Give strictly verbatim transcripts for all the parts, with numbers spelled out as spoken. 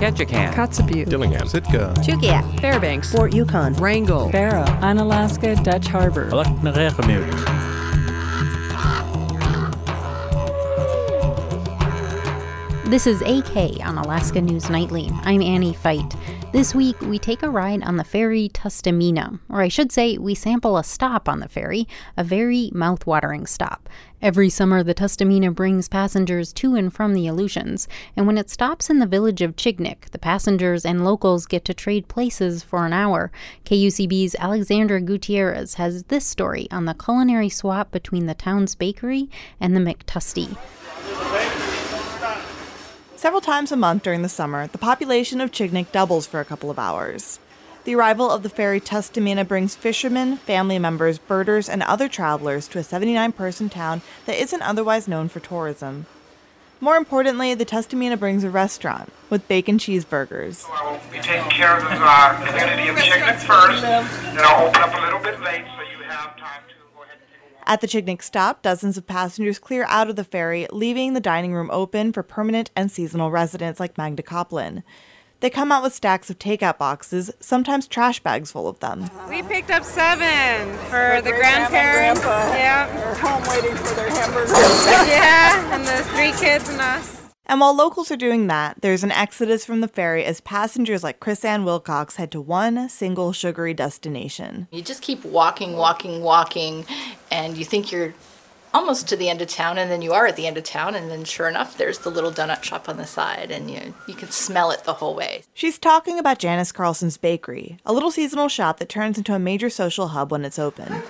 Ketchikan, Kotzebue, Dillingham, Sitka, Chugiak, Fairbanks, Fort Yukon, Wrangell, Barrow, Unalaska Dutch Harbor, This is A K on Alaska News Nightly. I'm Annie Fight. This week, we take a ride on the ferry Tustumena, or I should say, we sample a stop on the ferry, a very mouth-watering stop. Every summer, the Tustumena brings passengers to and from the Aleutians, and when it stops in the village of Chignik, the passengers and locals get to trade places for an hour. K U C B's Alexandra Gutierrez has this story on the culinary swap between the town's bakery and the McTusty. Several times a month during the summer, the population of Chignik doubles for a couple of hours. The arrival of the ferry Tustumena brings fishermen, family members, birders, and other travelers to a seventy-nine person town that isn't otherwise known for tourism. More importantly, the Tustumena brings a restaurant with bacon cheeseburgers. I will be taking care of the uh, community of Chignik first, then I'll open up a little bit late so you have time to go ahead and take a walk. At the Chignik stop, dozens of passengers clear out of the ferry, leaving the dining room open for permanent and seasonal residents like Magda Coplin. They come out with stacks of takeout boxes, sometimes trash bags full of them. We picked up seven for the grandparents. Yeah. They're home waiting for their hamburgers. Yeah, and the three kids and us. And while locals are doing that, there's an exodus from the ferry as passengers like Chris Ann Wilcox head to one single sugary destination. You just keep walking, walking, walking, and you think you're almost to the end of town, and then you are at the end of town, and then sure enough, there's the little donut shop on the side, and you you can smell it the whole way. She's talking about Janice Carlson's Bakery, a little seasonal shop that turns into a major social hub when it's open. Hi.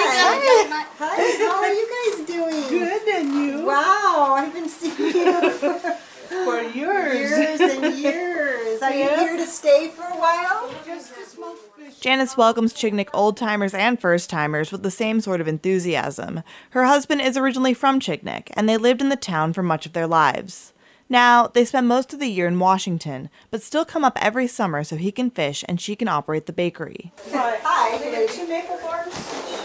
Hi. Hi. How are you guys doing? Good, and you? Wow, I've been seeing you for years. Years and years. Are you here to stay for a while? Just to smoke fish. Janice welcomes Chignik old-timers and first-timers with the same sort of enthusiasm. Her husband is originally from Chignik, and they lived in the town for much of their lives. Now, they spend most of the year in Washington, but still come up every summer so he can fish and she can operate the bakery. Hi. Hi. Can I get two maple bars?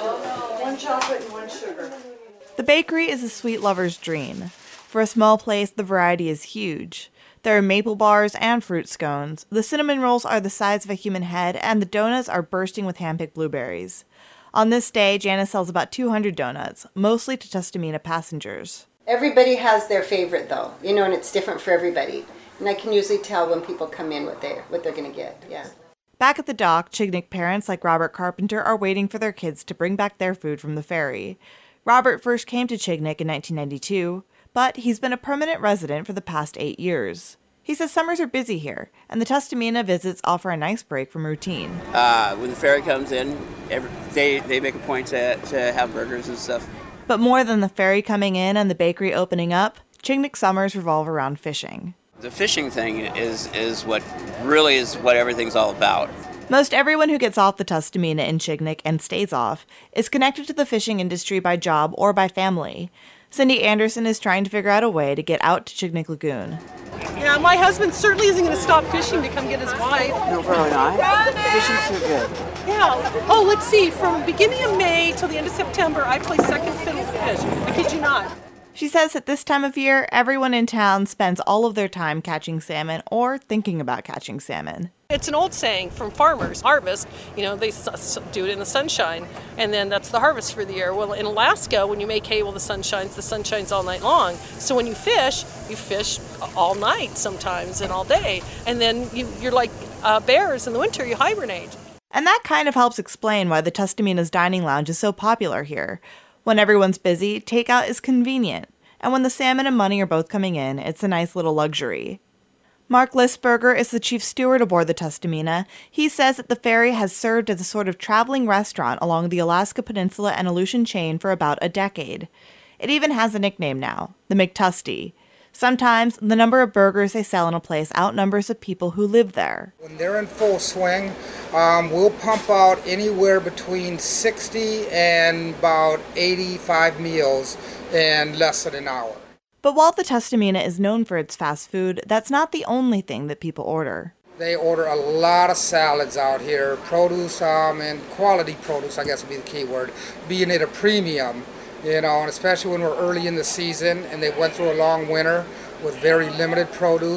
One chocolate and one sugar. The bakery is a sweet lover's dream. For a small place, the variety is huge. There are maple bars and fruit scones. The cinnamon rolls are the size of a human head, and the donuts are bursting with hand-picked blueberries. On this day, Janice sells about two hundred donuts, mostly to Tustumena passengers. Everybody has their favorite, though, you know, and it's different for everybody. And I can usually tell when people come in what they're, what they're going to get, yeah. Back at the dock, Chignik parents like Robert Carpenter are waiting for their kids to bring back their food from the ferry. Robert first came to Chignik in nineteen ninety-two, but he's been a permanent resident for the past eight years. He says summers are busy here, and the Tustumena visits offer a nice break from routine. Uh, when the ferry comes in, every, they, they make a point to, to have burgers and stuff. But more than the ferry coming in and the bakery opening up, Chignik summers revolve around fishing. The fishing thing is, is what really is what everything's all about. Most everyone who gets off the Tustumena in Chignik and stays off is connected to the fishing industry by job or by family. Cindy Anderson is trying to figure out a way to get out to Chignik Lagoon. Yeah, my husband certainly isn't going to stop fishing to come get his wife. No, probably not. Fishing's too good. Yeah. Oh, let's see. From beginning of May till the end of September, I play second fiddle to fish. I kid you not. She says at this time of year, everyone in town spends all of their time catching salmon or thinking about catching salmon. It's an old saying from farmers. Harvest, you know, they s- do it in the sunshine, and then that's the harvest for the year. Well, in Alaska, when you make hay, well, the sun shines, the sun shines all night long. So when you fish, you fish all night sometimes and all day. And then you, you're like uh, bears in the winter, you hibernate. And that kind of helps explain why the Tustumena's dining lounge is so popular here. When everyone's busy, takeout is convenient. And when the salmon and money are both coming in, it's a nice little luxury. Mark Listberger is the chief steward aboard the Tustumena. He says that the ferry has served as a sort of traveling restaurant along the Alaska Peninsula and Aleutian chain for about a decade. It even has a nickname now, the McTusty. Sometimes the number of burgers they sell in a place outnumbers the people who live there. When they're in full swing, um, we'll pump out anywhere between sixty and about eighty-five meals in less than an hour. But while the Tustumena is known for its fast food, that's not the only thing that people order. They order a lot of salads out here, produce um, and quality produce, I guess would be the key word, being it a premium, you know, and especially when we're early in the season and they went through a long winter with very limited produce.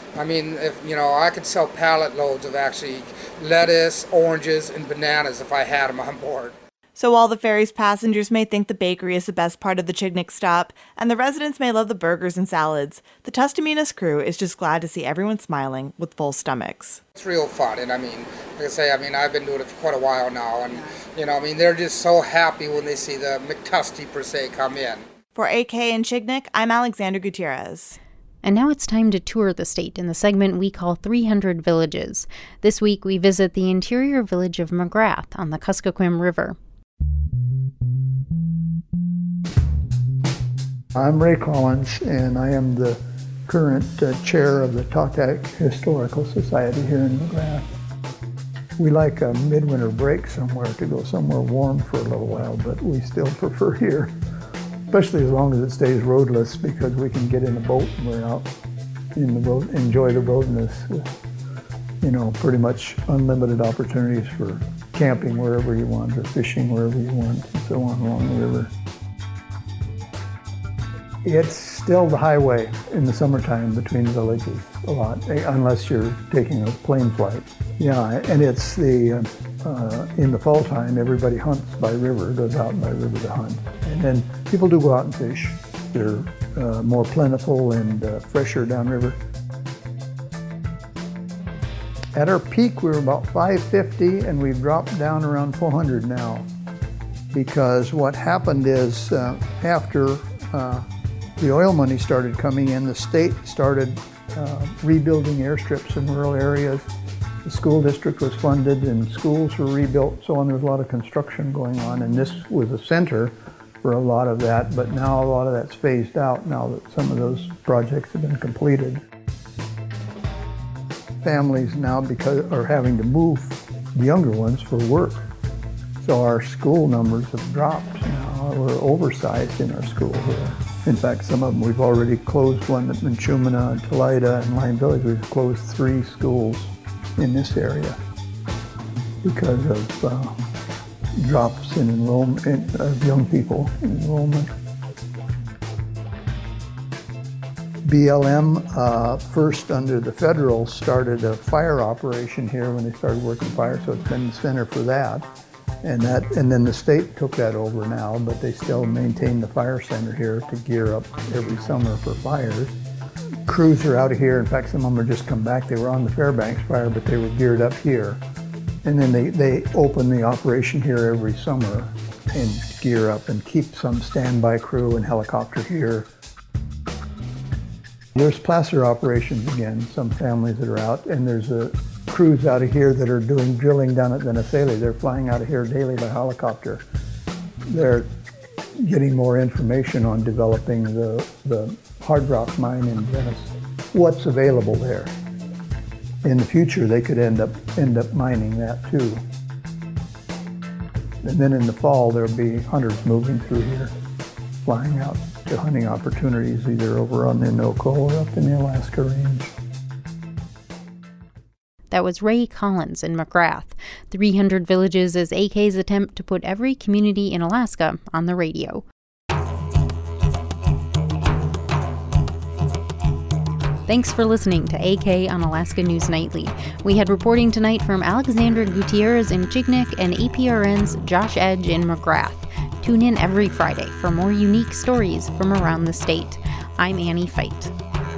I mean, if you know, I could sell pallet loads of actually lettuce, oranges, and bananas if I had them on board. So while the ferry's passengers may think the bakery is the best part of the Chignik stop, and the residents may love the burgers and salads, the Tustumenia's crew is just glad to see everyone smiling with full stomachs. It's real fun, and I mean, like I say, I mean, I've been doing it for quite a while now, and you know, I mean, they're just so happy when they see the McTusty per se come in. For A K in Chignik, I'm Alexandra Gutierrez. And now it's time to tour the state in the segment we call three hundred Villages. This week we visit the interior village of McGrath on the Kuskokwim River. I'm Ray Collins, and I am the current uh, chair of the Tautak Historical Society here in McGrath. We like a midwinter break somewhere to go somewhere warm for a little while, but we still prefer here, especially as long as it stays roadless, because we can get in a boat and we're out in the road, enjoy the wilderness with, you know, pretty much unlimited opportunities for camping wherever you want or fishing wherever you want and so on along the river. It's still the highway in the summertime between villages a lot, unless you're taking a plane flight. Yeah, and it's the, uh, in the fall time, everybody hunts by river, goes out by river to hunt. And then people do go out and fish. They're uh, more plentiful and uh, fresher downriver. At our peak, we were about five fifty, and we've dropped down around four hundred now. Because what happened is, uh, after uh, the oil money started coming in, the state started uh, rebuilding airstrips in rural areas. The school district was funded and schools were rebuilt, so on. There was a lot of construction going on, and this was a center for a lot of that, but now a lot of that's phased out now that some of those projects have been completed. Families now because are having to move the younger ones for work. So our school numbers have dropped now. We're oversized in our school here. In fact, some of them, we've already closed one at Minchumina and Talida and Lime Village. We've closed three schools in this area because of uh, drops in enrollment of young people in enrollment. B L M, uh, first under the federal, started a fire operation here when they started working fire, so it's been the center for that. And that, and then the state took that over now, but they still maintain the fire center here to gear up every summer for fires. Crews are out of here. In fact, some of them are just come back. They were on the Fairbanks fire, but they were geared up here. And then they, they open the operation here every summer and gear up and keep some standby crew and helicopter here. There's placer operations again, some families that are out, and there's a crews out of here that are doing drilling down at Venezuela. They're flying out of here daily by helicopter. They're getting more information on developing the, the hard rock mine in Venice. What's available there. In the future, they could end up end up mining that too. And then in the fall, there'll be hunters moving through here, flying out to hunting opportunities either over on the Anoka or up in the Alaska Range. That was Ray Collins in McGrath. three hundred Villages is A K's attempt to put every community in Alaska on the radio. Thanks for listening to A K on Alaska News Nightly. We had reporting tonight from Alexandra Gutierrez in Chignik and A P R N's Josh Edge in McGrath. Tune in every Friday for more unique stories from around the state. I'm Annie Feit.